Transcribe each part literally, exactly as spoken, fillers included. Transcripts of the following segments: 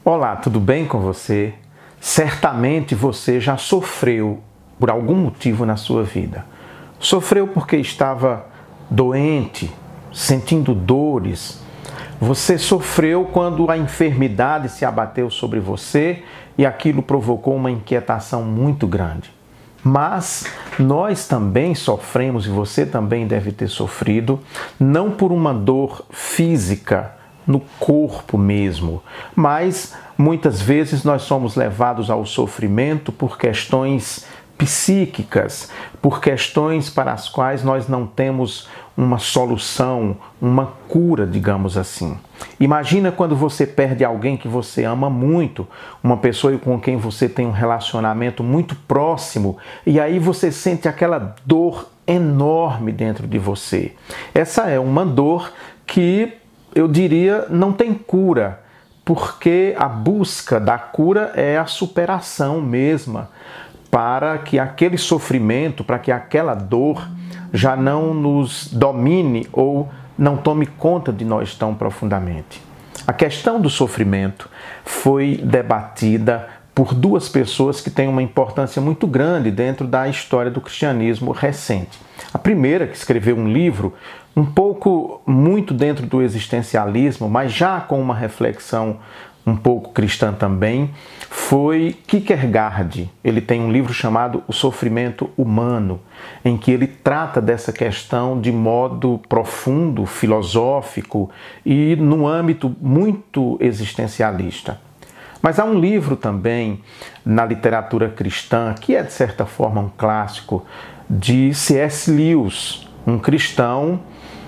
Olá, tudo bem com você? Certamente você já sofreu por algum motivo na sua vida. Sofreu porque estava doente, sentindo dores. Você sofreu quando a enfermidade se abateu sobre você e aquilo provocou uma inquietação muito grande. Mas nós também sofremos, e você também deve ter sofrido, não por uma dor física, no corpo mesmo, mas muitas vezes nós somos levados ao sofrimento por questões psíquicas, por questões para as quais nós não temos uma solução, uma cura, digamos assim. Imagina quando você perde alguém que você ama muito, uma pessoa com quem você tem um relacionamento muito próximo, e aí você sente aquela dor enorme dentro de você. Essa é uma dor que eu diria, não tem cura, porque a busca da cura é a superação mesma, para que aquele sofrimento, para que aquela dor já não nos domine ou não tome conta de nós tão profundamente. A questão do sofrimento foi debatida por duas pessoas que têm uma importância muito grande dentro da história do cristianismo recente. A primeira, que escreveu um livro um pouco muito dentro do existencialismo, mas já com uma reflexão um pouco cristã também, foi Kierkegaard. Ele tem um livro chamado O Sofrimento Humano, em que ele trata dessa questão de modo profundo, filosófico e num âmbito muito existencialista. Mas há um livro também na literatura cristã, que é de certa forma um clássico, de C S Lewis, um cristão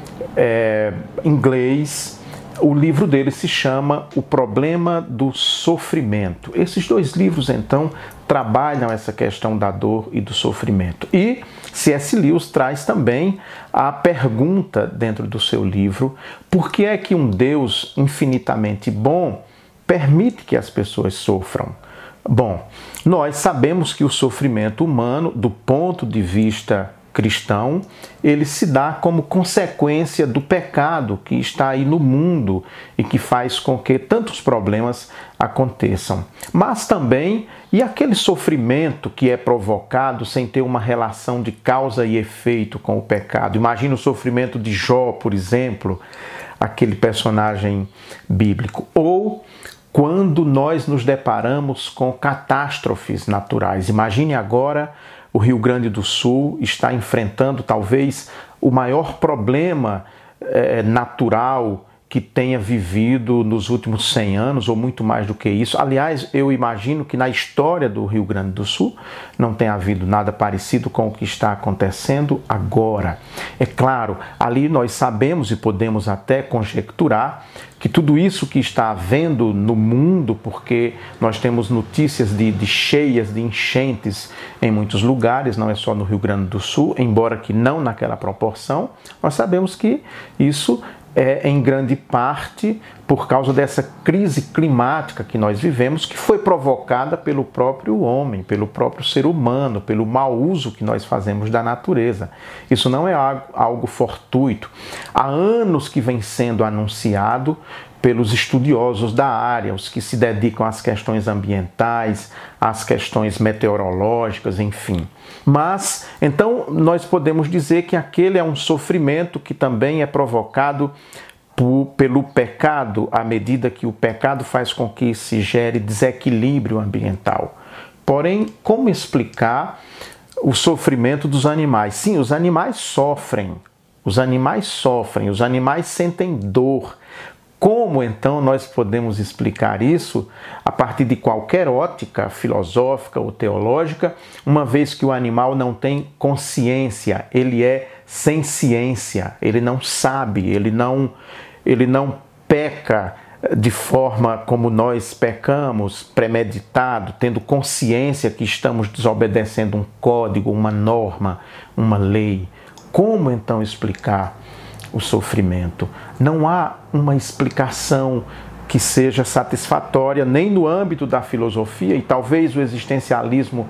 é, inglês. O livro dele se chama O Problema do Sofrimento. Esses dois livros, então, trabalham essa questão da dor e do sofrimento. E C S Lewis traz também a pergunta dentro do seu livro: por que é que um Deus infinitamente bom permite que as pessoas sofram? Bom, nós sabemos que o sofrimento humano, do ponto de vista cristão, ele se dá como consequência do pecado que está aí no mundo e que faz com que tantos problemas aconteçam. Mas também, e aquele sofrimento que é provocado sem ter uma relação de causa e efeito com o pecado? Imagina o sofrimento de Jó, por exemplo, aquele personagem bíblico. Ou quando nós nos deparamos com catástrofes naturais. Imagine agora o Rio Grande do Sul está enfrentando talvez o maior problema eh, natural que tenha vivido nos últimos cem anos, ou muito mais do que isso. Aliás, eu imagino que na história do Rio Grande do Sul não tenha havido nada parecido com o que está acontecendo agora. É claro, ali nós sabemos e podemos até conjecturar que tudo isso que está havendo no mundo, porque nós temos notícias de, de cheias, de enchentes em muitos lugares, não é só no Rio Grande do Sul, embora que não naquela proporção, nós sabemos que isso é em grande parte por causa dessa crise climática que nós vivemos, que foi provocada pelo próprio homem, pelo próprio ser humano, pelo mau uso que nós fazemos da natureza. Isso não é algo fortuito. Há anos que vem sendo anunciado pelos estudiosos da área, os que se dedicam às questões ambientais, às questões meteorológicas, enfim. Mas, então, nós podemos dizer que aquele é um sofrimento que também é provocado por, pelo pecado, à medida que o pecado faz com que se gere desequilíbrio ambiental. Porém, como explicar o sofrimento dos animais? Sim, os animais sofrem, os animais sofrem, os animais sentem dor. Como, então, nós podemos explicar isso a partir de qualquer ótica filosófica ou teológica, uma vez que o animal não tem consciência, ele é sem ciência, ele não sabe, ele não, ele não peca de forma como nós pecamos, premeditado, tendo consciência que estamos desobedecendo um código, uma norma, uma lei. Como, então, explicar o sofrimento? Não há uma explicação que seja satisfatória nem no âmbito da filosofia, e talvez o existencialismo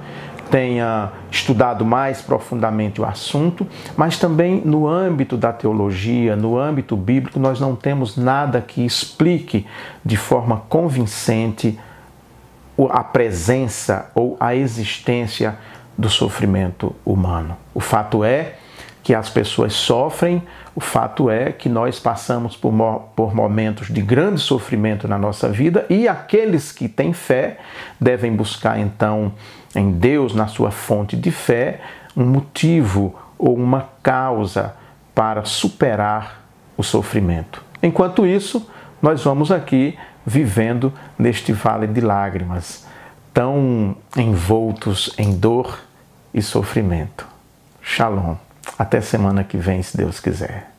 tenha estudado mais profundamente o assunto, mas também no âmbito da teologia, no âmbito bíblico, nós não temos nada que explique de forma convincente a presença ou a existência do sofrimento humano. O fato é que as pessoas sofrem, o fato é que nós passamos por, por momentos de grande sofrimento na nossa vida e aqueles que têm fé devem buscar então em Deus, na sua fonte de fé, um motivo ou uma causa para superar o sofrimento. Enquanto isso, nós vamos aqui vivendo neste vale de lágrimas, tão envoltos em dor e sofrimento. Shalom. Até semana que vem, se Deus quiser.